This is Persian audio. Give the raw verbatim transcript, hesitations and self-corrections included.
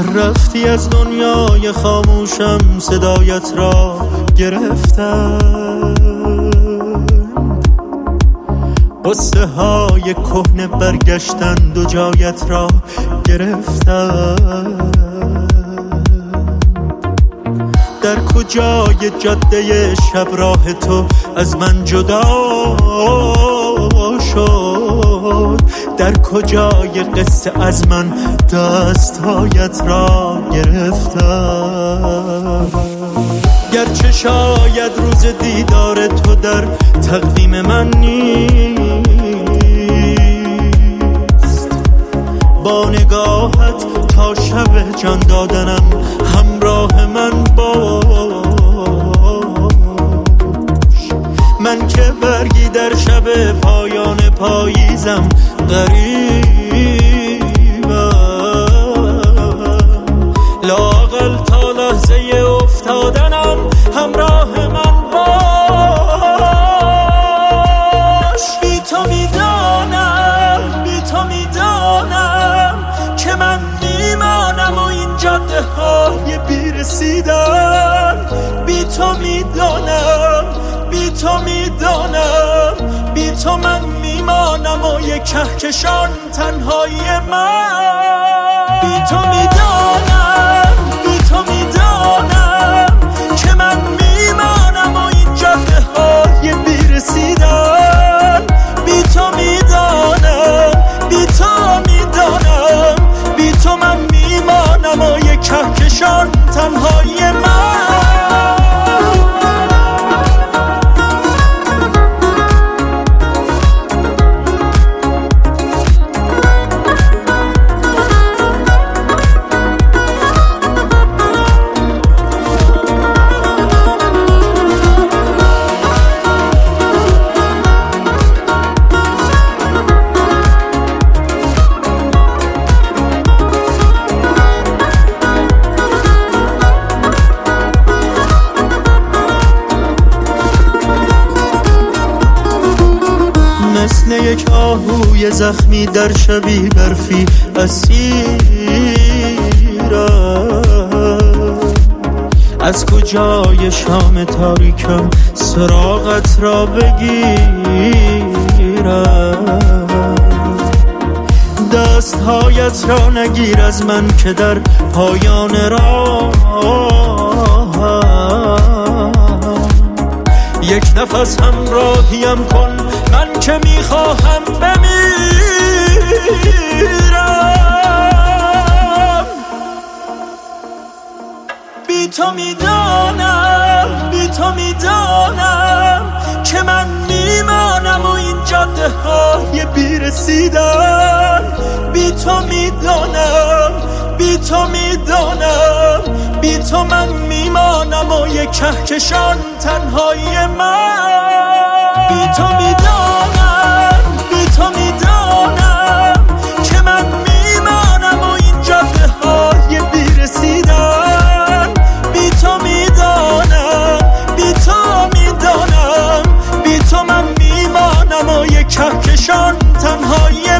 رفتی از دنیای خاموشم، صدایت را گرفتم. قصه های کهنه برگشتند و جایت را گرفتم. در کجای جاده شب راه تو از من جدا شد؟ در کجای قصه از من دستهایت را گرفتم؟ گرچه شاید روز دیدار تو در تقویم من نیست، با نگاهت تا شب جان دادنم همراه من باش. من که برگی در شب پایان پاییزم غریبم، لااقل تا لحظه افتادنم همراه من باش. بی تو میدانم، بی تو میدانم که من میمانم و این جاده های بیرسیدن. بی تو میدانم، بی تو میدانم، بی تو من میمانم و یک کهکشان تنهایی من. بی تو میدانم، بی تو میدانم که من میمانم و این جاده های بیرسیدن. بی تو میدانم، بی تو میدانم، بی تو من میمانم و یک کهکشان تنهایی من. مثل یک آهوی زخمی در شبی برفی اسیرم. از کجای شام تاریکم سراغت را بگیرم؟ دستهایت را نگیر از من که در پایان راه یک نفس همراهیم کن، من که میخواهم بمیرم. بی تو میدانم، بی تو میدانم که من میمانم و این جاده های بیرسیدن. بی تو میدانم، بی تو میدانم، بی تو من میمانم و یک کهکشان تنهایی من. بی تو میدانم، بی تو میدانم که من میمانم و این جاده های بیرسیدن. بی تو میدانم، بی تو میدانم، بی تو من میمانم و یک کهکشان تنهایی